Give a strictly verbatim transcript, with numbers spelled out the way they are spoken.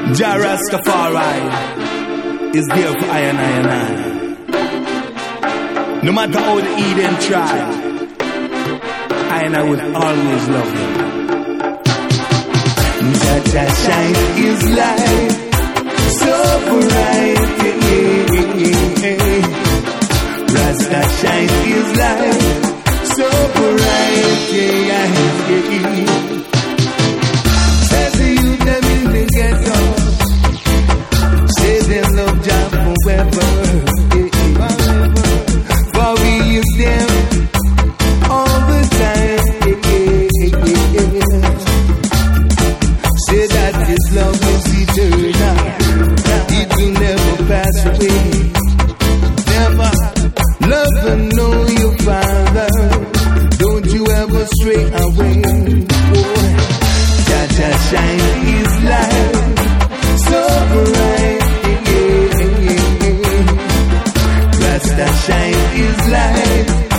Jah Rastafari is there for I and I and I. No matter how the Eden try, I and I will always love you. Jah Jah shine his light so bright, Rasta shine his light so bright, says the youth them in the ghetto, say them love Jah forever, for we use them all the time. Say that His love is eternal, it will never pass away. Never love and know your Father, don't you ever stray away. Boy, Jah Jah shine His light so bright, Rasta shine His light